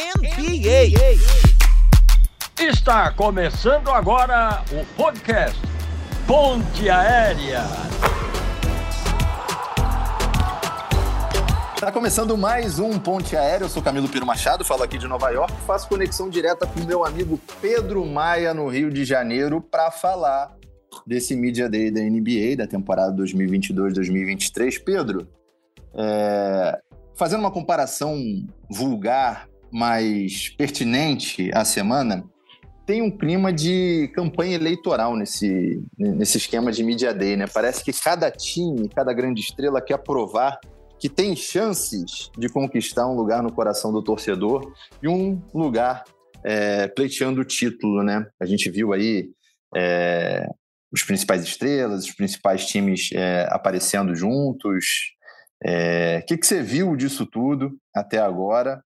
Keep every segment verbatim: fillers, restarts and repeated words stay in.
N B A. Está começando agora o podcast Ponte Aérea. Está começando mais um Ponte Aérea. Eu sou Camilo Piro Machado, falo aqui de Nova York, faço conexão direta com o meu amigo Pedro Maia, no Rio de Janeiro, para falar desse Media Day da N B A, da temporada dois mil e vinte e dois dois mil e vinte e três. Pedro, é... fazendo uma comparação vulgar, mas pertinente à semana, tem um clima de campanha eleitoral nesse, nesse esquema de Media Day, né? Parece que cada time, cada grande estrela quer provar que tem chances de conquistar um lugar no coração do torcedor e um lugar é, pleiteando o título, né? A gente viu aí é, os principais estrelas, os principais times é, aparecendo juntos. O é, que, que você viu disso tudo até agora?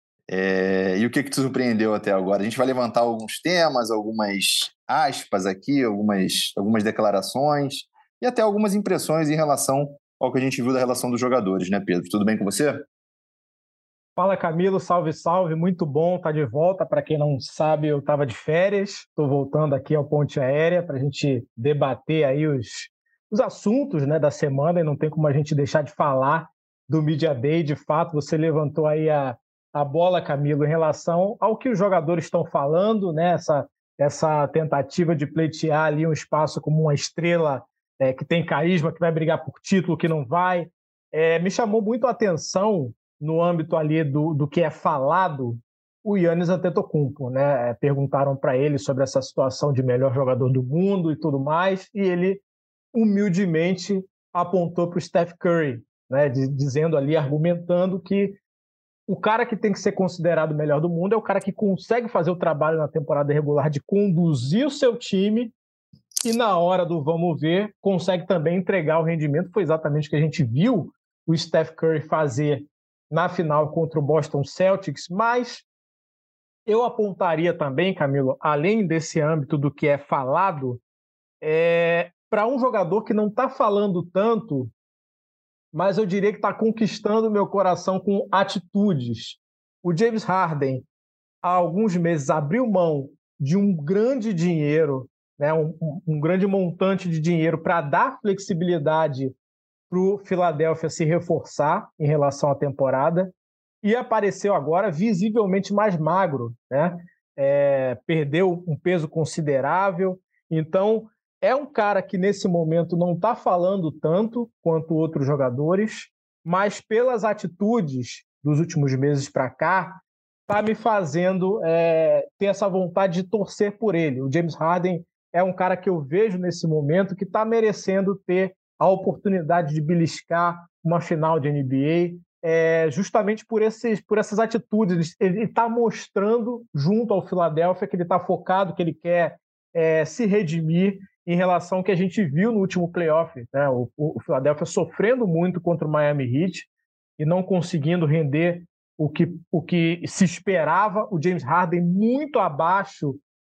É, e o que, que te surpreendeu até agora? A gente vai levantar alguns temas, algumas aspas aqui, algumas, algumas declarações e até algumas impressões em relação ao que a gente viu da relação dos jogadores, né, Pedro? Tudo bem com você? Fala, Camilo, salve, salve, muito bom estar de volta. Para quem não sabe, eu estava de férias, estou voltando aqui ao Ponte Aérea para a gente debater aí os, os assuntos, né, da semana, e não tem como a gente deixar de falar do Media Day. De fato, você levantou aí a, a bola, Camilo, em relação ao que os jogadores estão falando, né, essa, essa tentativa de pleitear ali um espaço como uma estrela É, que tem carisma, que vai brigar por título, que não vai. É, me chamou muito a atenção, no âmbito ali do, do que é falado, o Giannis Antetokounmpo, né? Perguntaram para ele sobre essa situação de melhor jogador do mundo e tudo mais, e ele humildemente apontou para o Steph Curry, né? De, dizendo ali, argumentando que o cara que tem que ser considerado o melhor do mundo é o cara que consegue fazer o trabalho na temporada regular de conduzir o seu time e na hora do vamos ver, consegue também entregar o rendimento. Foi exatamente o que a gente viu o Steph Curry fazer na final contra o Boston Celtics, mas eu apontaria também, Camilo, além desse âmbito do que é falado, é, para um jogador que não está falando tanto, mas eu diria que está conquistando o meu coração com atitudes. O James Harden, há alguns meses, abriu mão de um grande dinheiro, né, um, um grande montante de dinheiro para dar flexibilidade para o Philadelphia se reforçar em relação à temporada, e apareceu agora visivelmente mais magro, né? É, perdeu um peso considerável. Então, é um cara que nesse momento não está falando tanto quanto outros jogadores, mas pelas atitudes dos últimos meses para cá, está me fazendo é, ter essa vontade de torcer por ele. O James Harden é um cara que eu vejo nesse momento que está merecendo ter a oportunidade de beliscar uma final de N B A, é, justamente por, esses, por essas atitudes. Ele está mostrando, junto ao Philadelphia, que ele está focado, que ele quer é, se redimir em relação ao que a gente viu no último playoff, né? O, o Philadelphia sofrendo muito contra o Miami Heat e não conseguindo render o que, o que se esperava. O James Harden muito abaixo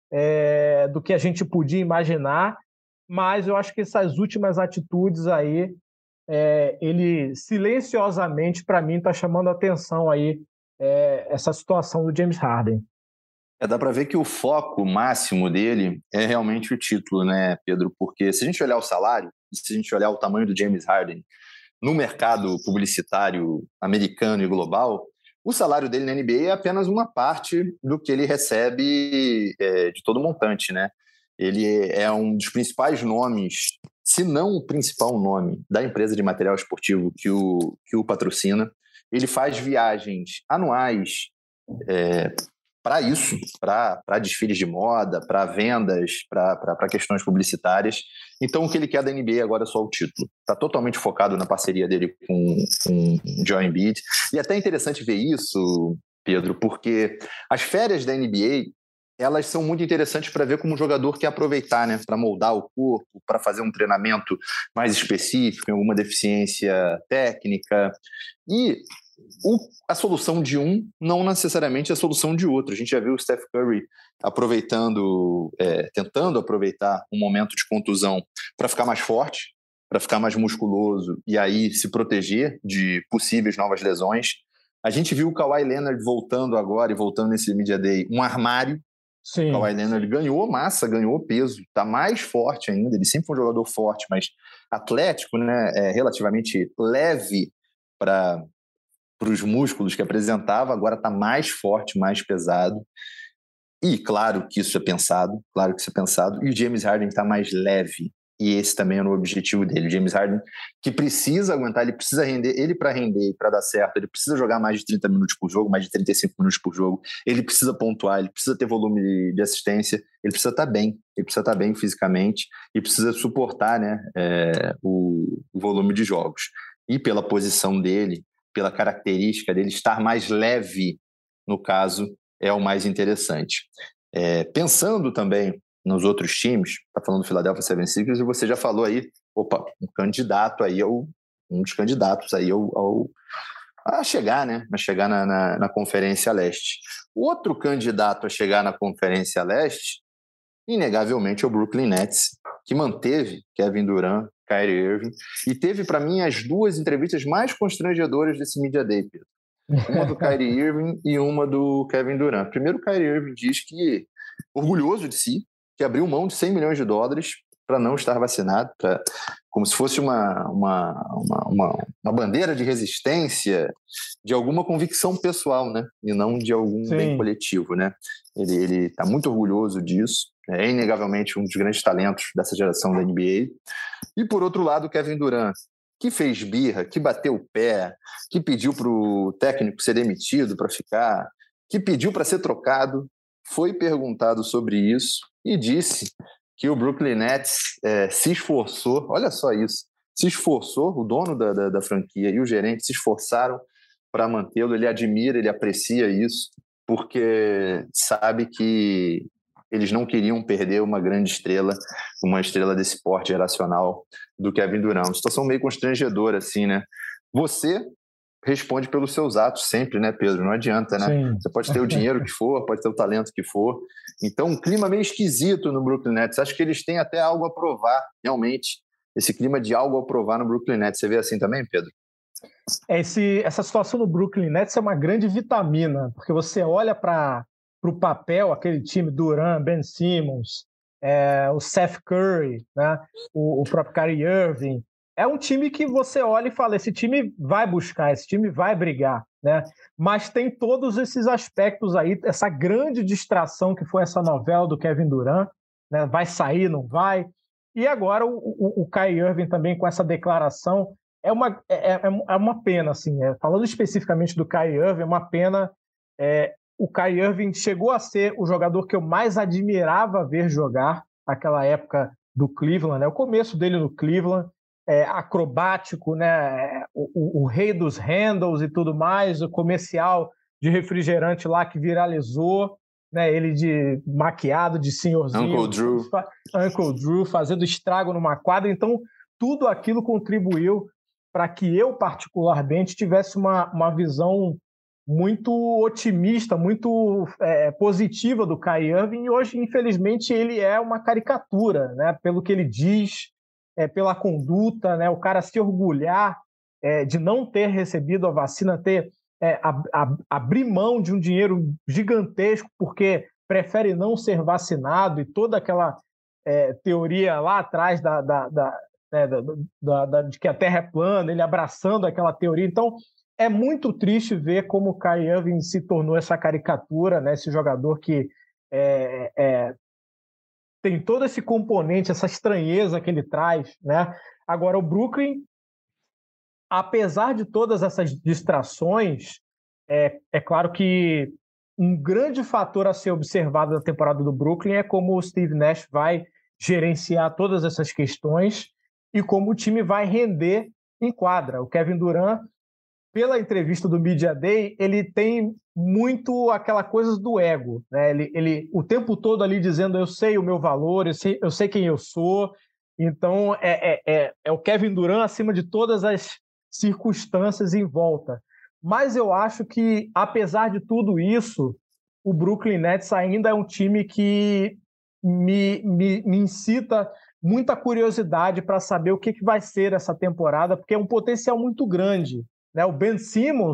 É, do que a gente podia imaginar, mas eu acho que essas últimas atitudes aí, é, ele silenciosamente, para mim, está chamando a atenção aí, é, essa situação do James Harden. É, dá para ver que o foco máximo dele é realmente o título, né, Pedro? Porque se a gente olhar o salário, se a gente olhar o tamanho do James Harden no mercado publicitário americano e global, o salário dele na N B A é apenas uma parte do que ele recebe é, de todo o montante, né? Ele é um dos principais nomes, se não o principal nome, da empresa de material esportivo que o, que o patrocina. Ele faz viagens anuais é, para isso, para desfiles de moda, para vendas, para questões publicitárias. Então, o que ele quer da N B A agora é só o título. Está totalmente focado na parceria dele com, com o Joel Embiid. E é até interessante ver isso, Pedro, porque as férias da N B A, elas são muito interessantes para ver como o jogador quer aproveitar, né? Para moldar o corpo, para fazer um treinamento mais específico, em alguma deficiência técnica. E O, a solução de um não necessariamente é a solução de outro. A gente já viu o Steph Curry aproveitando, é, tentando aproveitar um momento de contusão para ficar mais forte, para ficar mais musculoso e aí se proteger de possíveis novas lesões. A gente viu o Kawhi Leonard voltando agora e voltando nesse Media Day, um armário. Sim. O Kawhi Leonard ganhou massa, ganhou peso, está mais forte ainda. Ele sempre foi um jogador forte, mas atlético, né? É, relativamente leve para os músculos que apresentava. Agora está mais forte, mais pesado. E claro que isso é pensado, claro que isso é pensado. E o James Harden está mais leve. E esse também era o objetivo dele. O James Harden, que precisa aguentar, ele precisa render, ele para render e para dar certo, ele precisa jogar mais de trinta minutos por jogo, mais de trinta e cinco minutos por jogo, ele precisa pontuar, ele precisa ter volume de assistência, ele precisa estar bem, ele precisa estar bem fisicamente e precisa suportar, né, é, o, o volume de jogos. E pela posição dele, pela característica dele, estar mais leve, no caso, é o mais interessante. É, pensando também nos outros times, está falando do Philadelphia seventy-sixers, e você já falou aí, opa, um candidato aí, ao, um dos candidatos aí ao, ao, a chegar, né, a chegar na, na, na Conferência Leste. O outro candidato a chegar na Conferência Leste, inegavelmente, é o Brooklyn Nets, que manteve Kevin Durant, Kyrie Irving, e teve, para mim, as duas entrevistas mais constrangedoras desse Media Day, Pedro. Uma do Kyrie Irving e uma do Kevin Durant. Primeiro, o Kyrie Irving diz que, orgulhoso de si, que abriu mão de cem milhões de dólares para não estar vacinado, pra, como se fosse uma, uma, uma, uma, uma bandeira de resistência de alguma convicção pessoal, né? E não de algum Sim. bem coletivo, né? Ele está muito orgulhoso disso, é inegavelmente um dos grandes talentos dessa geração da N B A. E, por outro lado, o Kevin Durant, que fez birra, que bateu o pé, que pediu para o técnico ser demitido para ficar, que pediu para ser trocado, foi perguntado sobre isso e disse que o Brooklyn Nets é, se esforçou, olha só isso, se esforçou, o dono da, da, da franquia e o gerente se esforçaram para mantê-lo, ele admira, ele aprecia isso, porque sabe que eles não queriam perder uma grande estrela, uma estrela desse porte geracional do Kevin Durant. Uma situação meio constrangedora, assim, né? Você responde pelos seus atos sempre, né, Pedro? Não adianta, né? Sim. Você pode ter o dinheiro que for, pode ter o talento que for. Então, um clima meio esquisito no Brooklyn Nets. Acho que eles têm até algo a provar, realmente. Esse clima de algo a provar no Brooklyn Nets. Você vê assim também, Pedro? Esse, essa situação no Brooklyn Nets é uma grande vitamina, porque você olha para o papel, aquele time, Durant, Ben Simmons, é, o Seth Curry, né, o, o próprio Kyrie Irving. É um time que você olha e fala, esse time vai buscar, esse time vai brigar, né? Mas tem todos esses aspectos aí, essa grande distração que foi essa novela do Kevin Durant, né? Vai sair, não vai? E agora o, o, o Kyrie Irving também com essa declaração, é uma, é, é uma pena, assim, é, falando especificamente do Kyrie Irving, é uma pena, é, o Kyrie Irving chegou a ser o jogador que eu mais admirava ver jogar naquela época do Cleveland, né? O começo dele no Cleveland, É, acrobático, né? O, o, o rei dos handles e tudo mais, o comercial de refrigerante lá que viralizou, né? Ele de maquiado de senhorzinho, Uncle Drew, Uncle Drew fazendo estrago numa quadra. Então, tudo aquilo contribuiu para que eu, particularmente, tivesse uma, uma visão muito otimista, muito é, positiva do Kyrie Irving, e hoje, infelizmente, ele é uma caricatura, né? Pelo que ele diz, É, pela conduta, né? O cara se orgulhar é, de não ter recebido a vacina, ter é, a, a, abrir mão de um dinheiro gigantesco porque prefere não ser vacinado, e toda aquela é, teoria lá atrás da, da, da, né, da, da, da, de que a Terra é plana, ele abraçando aquela teoria. Então, é muito triste ver como o Kyrie Irving se tornou essa caricatura, né? Esse jogador que é, é, tem todo esse componente, essa estranheza que ele traz, né? Agora, o Brooklyn, apesar de todas essas distrações, é, é claro que um grande fator a ser observado na temporada do Brooklyn é como o Steve Nash vai gerenciar todas essas questões e como o time vai render em quadra. O Kevin Durant, pela entrevista do Media Day, ele tem muito aquela coisa do ego, né? Ele, ele o tempo todo ali dizendo, eu sei o meu valor, eu sei, eu sei quem eu sou. Então é, é, é, é o Kevin Durant acima de todas as circunstâncias em volta. Mas eu acho que, apesar de tudo isso, o Brooklyn Nets ainda é um time que me, me, me incita muita curiosidade para saber o que, que vai ser essa temporada, porque é um potencial muito grande, né? O Ben Simmons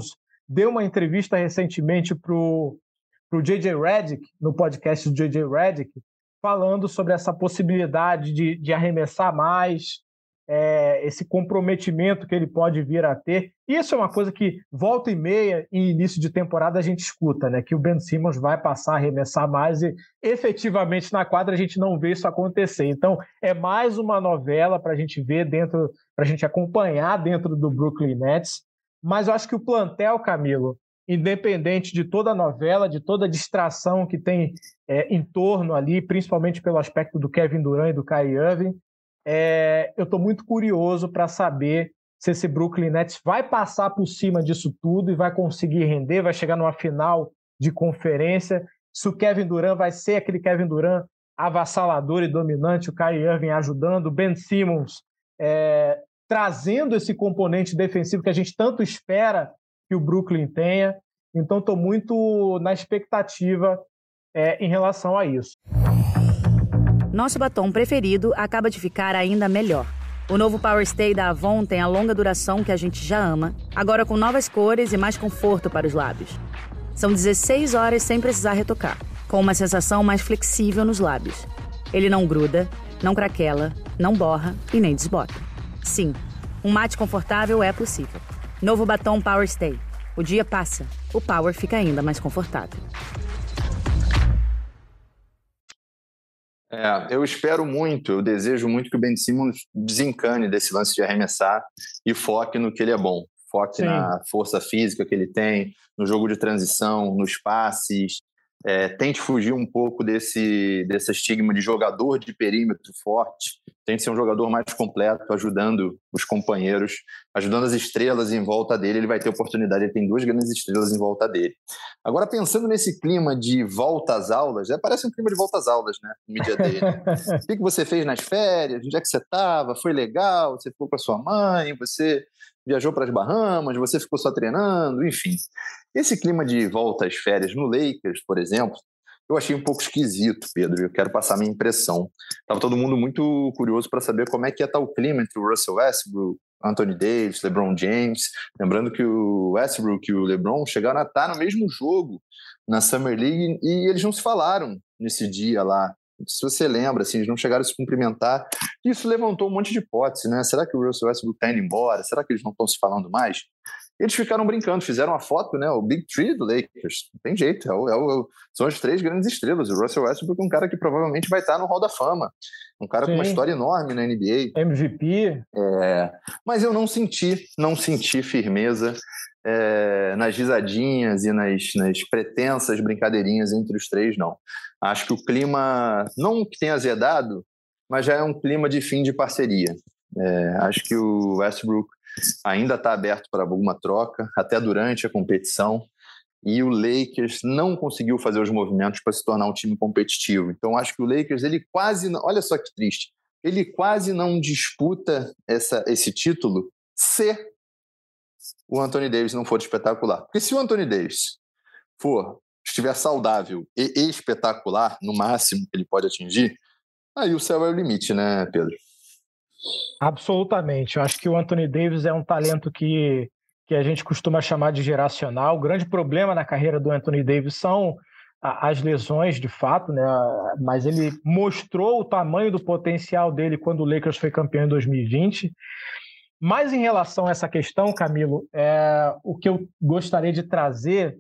deu uma entrevista recentemente para o J J Redick, no podcast do J J Redick, falando sobre essa possibilidade de, de arremessar mais, é, esse comprometimento que ele pode vir a ter. Isso é uma coisa que, volta e meia, em início de temporada, a gente escuta, né? Que o Ben Simmons vai passar a arremessar mais e, efetivamente, na quadra a gente não vê isso acontecer. Então, é mais uma novela para a gente ver dentro, para a gente acompanhar dentro do Brooklyn Nets. Mas eu acho que o plantel, Camilo, independente de toda a novela, de toda a distração que tem é, em torno ali, principalmente pelo aspecto do Kevin Durant e do Kyrie Irving, é, eu estou muito curioso para saber se esse Brooklyn Nets vai passar por cima disso tudo e vai conseguir render, vai chegar numa final de conferência, se o Kevin Durant vai ser aquele Kevin Durant avassalador e dominante, o Kyrie Irving ajudando, o Ben Simmons é, trazendo esse componente defensivo que a gente tanto espera que o Brooklyn tenha. Então, estou muito na expectativa é, em relação a isso. Nosso batom preferido acaba de ficar ainda melhor. O novo Power Stay da Avon tem a longa duração que a gente já ama, agora com novas cores e mais conforto para os lábios. São dezesseis horas sem precisar retocar, com uma sensação mais flexível nos lábios. Ele não gruda, não craquela, não borra e nem desbota. Sim, um mate confortável é possível. Novo batom Power Stay. O dia passa, o Power fica ainda mais confortável. É, eu espero muito, eu desejo muito que o Ben Simmons desencane desse lance de arremessar e foque no que ele é bom. Foque Sim. na força física que ele tem, no jogo de transição, nos passes. É, tente fugir um pouco desse, desse estigma de jogador de perímetro forte. Tente ser um jogador mais completo, ajudando os companheiros, ajudando as estrelas em volta dele. Ele vai ter oportunidade, ele tem duas grandes estrelas em volta dele. Agora, pensando nesse clima de volta às aulas, é, parece um clima de volta às aulas, né? No media dele. O que você fez nas férias? Onde é que você estava? Foi legal? Você ficou com a sua mãe? Você viajou para as Bahamas? Você ficou só treinando? Enfim. Esse clima de volta às férias no Lakers, por exemplo, eu achei um pouco esquisito, Pedro. Eu quero passar minha impressão. Estava todo mundo muito curioso para saber como é que ia estar o clima entre o Russell Westbrook, Anthony Davis, LeBron James. Lembrando que o Westbrook e o LeBron chegaram a estar no mesmo jogo na Summer League e eles não se falaram nesse dia lá. Se você lembra, assim, eles não chegaram a se cumprimentar. Isso levantou um monte de hipóteses, né? Será que o Russell Westbrook está indo embora? Será que eles não estão se falando mais? Eles ficaram brincando, fizeram uma foto, né? O Big Three do Lakers. Não tem jeito, é o, é o, são as três grandes estrelas. O Russell Westbrook é um cara que provavelmente vai estar no Hall da Fama. Um cara Sim. com uma história enorme na N B A. M V P. É, mas eu não senti, não senti firmeza é, nas risadinhas e nas, nas pretensas brincadeirinhas entre os três, não. Acho que o clima, não que tenha azedado, mas já é um clima de fim de parceria. É, acho que o Westbrook ainda está aberto para alguma troca, até durante a competição, e o Lakers não conseguiu fazer os movimentos para se tornar um time competitivo. Então, acho que o Lakers, ele quase, não, olha só que triste, ele quase não disputa essa, esse título se o Anthony Davis não for espetacular. Porque se o Anthony Davis for, estiver saudável e espetacular, no máximo que ele pode atingir, aí o céu é o limite, né, Pedro? Absolutamente. Eu acho que o Anthony Davis é um talento que, que a gente costuma chamar de geracional. O grande problema na carreira do Anthony Davis são as lesões, de fato, né? Mas ele mostrou o tamanho do potencial dele quando o Lakers foi campeão em dois mil e vinte. Mas em relação a essa questão, Camilo, é, o que eu gostaria de trazer,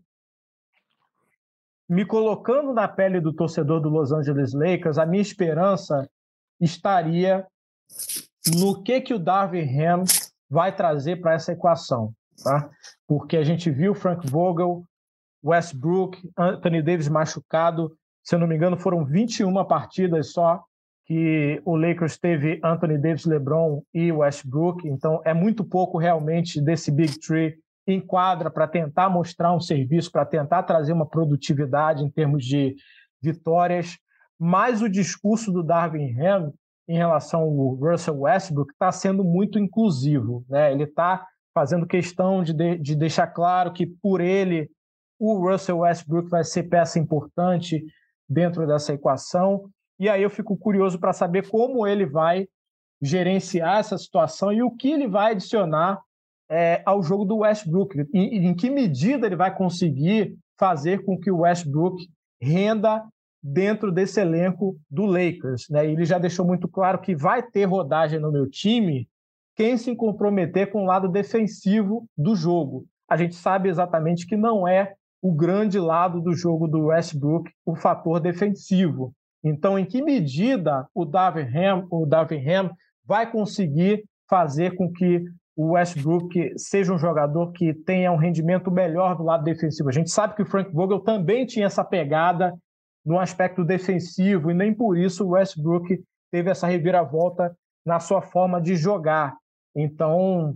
me colocando na pele do torcedor do Los Angeles Lakers, a minha esperança estaria no que, que o Darvin Ham vai trazer para essa equação, tá? Porque a gente viu Frank Vogel, Westbrook, Anthony Davis machucado, se eu não me engano foram vinte e uma partidas só que o Lakers teve Anthony Davis, LeBron e Westbrook, então é muito pouco realmente desse Big Three em quadra para tentar mostrar um serviço, para tentar trazer uma produtividade em termos de vitórias, mas o discurso do Darvin Ham em relação ao Russell Westbrook está sendo muito inclusivo, né? Ele está fazendo questão de, de, de deixar claro que, por ele, o Russell Westbrook vai ser peça importante dentro dessa equação. E aí eu fico curioso para saber como ele vai gerenciar essa situação e o que ele vai adicionar é, ao jogo do Westbrook. Em, em que medida ele vai conseguir fazer com que o Westbrook renda dentro desse elenco do Lakers, né? Ele já deixou muito claro que vai ter rodagem no meu time quem se comprometer com o lado defensivo do jogo. A gente sabe exatamente que não é o grande lado do jogo do Westbrook o fator defensivo. Então, em que medida o Darvin Ham, o Darvin Ham vai conseguir fazer com que o Westbrook seja um jogador que tenha um rendimento melhor do lado defensivo? A gente sabe que o Frank Vogel também tinha essa pegada no aspecto defensivo, e nem por isso o Westbrook teve essa reviravolta na sua forma de jogar. Então,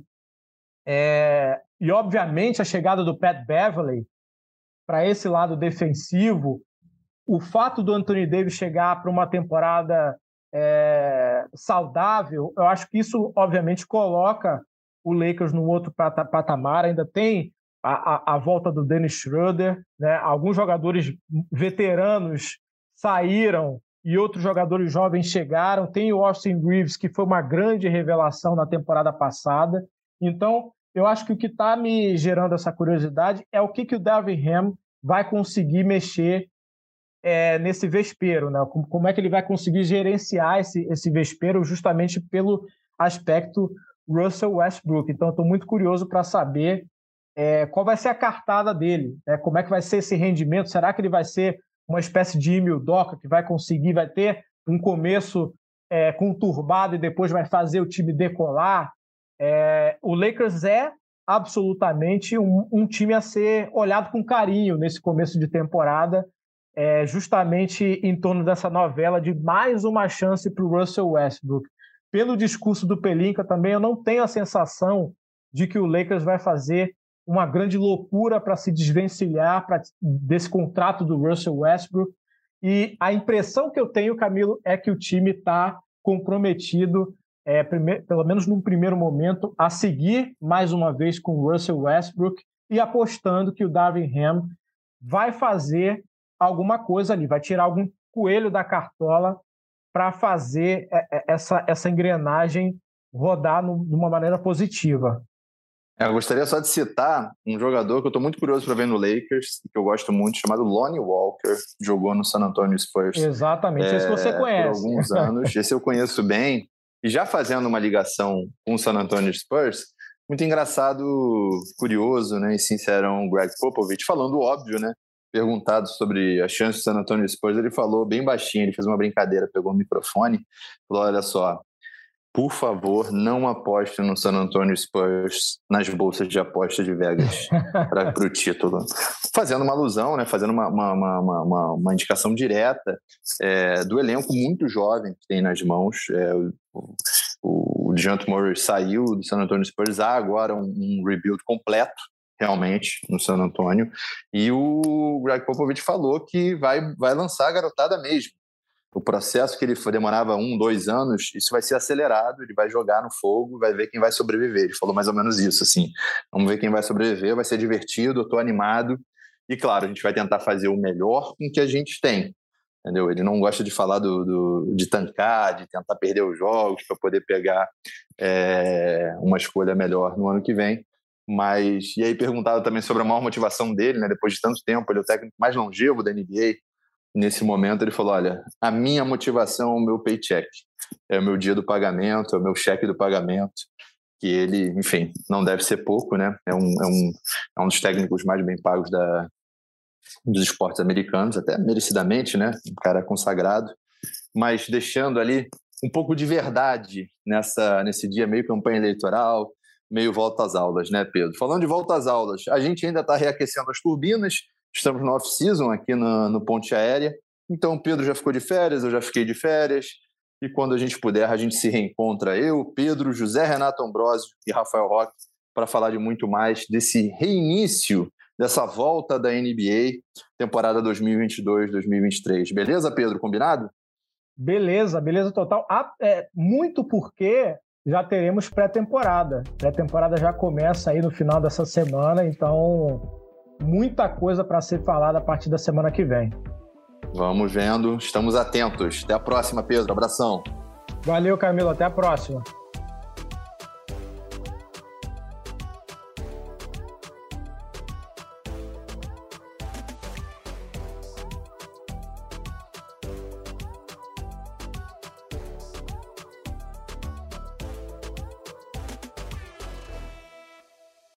é... e obviamente a chegada do Pat Beverley para esse lado defensivo, o fato do Anthony Davis chegar para uma temporada é... saudável, eu acho que isso obviamente coloca o Lakers num outro patamar. Ainda tem A, a, a volta do Dennis Schroeder, né? Alguns jogadores veteranos saíram e outros jogadores jovens chegaram. Tem o Austin Reeves, que foi uma grande revelação na temporada passada. Então, eu acho que o que está me gerando essa curiosidade é o que, que o Darvin Ham vai conseguir mexer é, nesse vespeiro, né? Como, como é que ele vai conseguir gerenciar esse, esse vespeiro justamente pelo aspecto Russell Westbrook. Então, eu estou muito curioso para saber É, qual vai ser a cartada dele, né? Como é que vai ser esse rendimento? Será que ele vai ser uma espécie de Emil Doca, que vai conseguir, vai ter um começo é, conturbado e depois vai fazer o time decolar? É, o Lakers é absolutamente um, um time a ser olhado com carinho nesse começo de temporada, é, justamente em torno dessa novela de mais uma chance para o Russell Westbrook. Pelo discurso do Pelinka também, eu não tenho a sensação de que o Lakers vai fazer uma grande loucura para se desvencilhar pra, desse contrato do Russell Westbrook. E a impressão que eu tenho, Camilo, é que o time está comprometido, é, primeir, pelo menos num primeiro momento, a seguir mais uma vez com o Russell Westbrook e apostando que o Darvin Ham vai fazer alguma coisa ali, vai tirar algum coelho da cartola para fazer essa, essa engrenagem rodar no, de uma maneira positiva. Eu gostaria só de citar um jogador que eu estou muito curioso para ver no Lakers, que eu gosto muito, chamado Lonnie Walker, jogou no San Antonio Spurs. Exatamente, é, esse você conhece. Por alguns anos, esse eu conheço bem. E já fazendo uma ligação com o San Antonio Spurs, muito engraçado, curioso, né, e sincerão, Greg Popovich, falando óbvio, né, perguntado sobre a chance do San Antonio Spurs, ele falou bem baixinho, ele fez uma brincadeira, pegou o microfone, falou, olha só, por favor, não aposte no San Antonio Spurs nas bolsas de aposta de Vegas para o título. Fazendo uma alusão, né, fazendo uma, uma, uma, uma, uma indicação direta é, do elenco muito jovem que tem nas mãos. É, o, o DeJounte Murray saiu do San Antonio Spurs, há agora um, um rebuild completo, realmente, no San Antonio. E o Greg Popovich falou que vai, vai lançar a garotada mesmo. O processo que ele demorava um, dois anos, isso vai ser acelerado, ele vai jogar no fogo, vai ver quem vai sobreviver. Ele falou mais ou menos isso, assim, vamos ver quem vai sobreviver, vai ser divertido, eu estou animado. E claro, a gente vai tentar fazer o melhor com o que a gente tem, entendeu? Ele não gosta de falar do, do, de tancar, de tentar perder os jogos para poder pegar é, uma escolha melhor no ano que vem. Mas, e aí perguntado também sobre a maior motivação dele, né? Depois de tanto tempo, ele é o técnico mais longevo da N B A. Nesse momento ele falou, olha, a minha motivação é o meu paycheck, é o meu dia do pagamento, é o meu cheque do pagamento, que ele, enfim, não deve ser pouco, né? É um, é um, é um dos técnicos mais bem pagos da, dos esportes americanos, até merecidamente, né? Um cara consagrado, mas deixando ali um pouco de verdade nessa, nesse dia meio campanha eleitoral, meio volta às aulas, né, Pedro? Falando de volta às aulas, a gente ainda está reaquecendo as turbinas. Estamos no off-season aqui no, no Ponte Aérea, então o Pedro já ficou de férias, eu já fiquei de férias, e quando a gente puder, a gente se reencontra, eu, Pedro, José Renato Ambrosio e Rafael Roque, para falar de muito mais desse reinício, dessa volta da N B A, temporada dois mil e vinte e dois, dois mil e vinte e três. Beleza, Pedro? Combinado? Beleza, beleza total. Ah, é, muito porque já teremos pré-temporada. Pré-temporada já começa aí no final dessa semana, então muita coisa para ser falada a partir da semana que vem. Vamos vendo, estamos atentos. Até a próxima, Pedro. Abração. Valeu, Camilo. Até a próxima.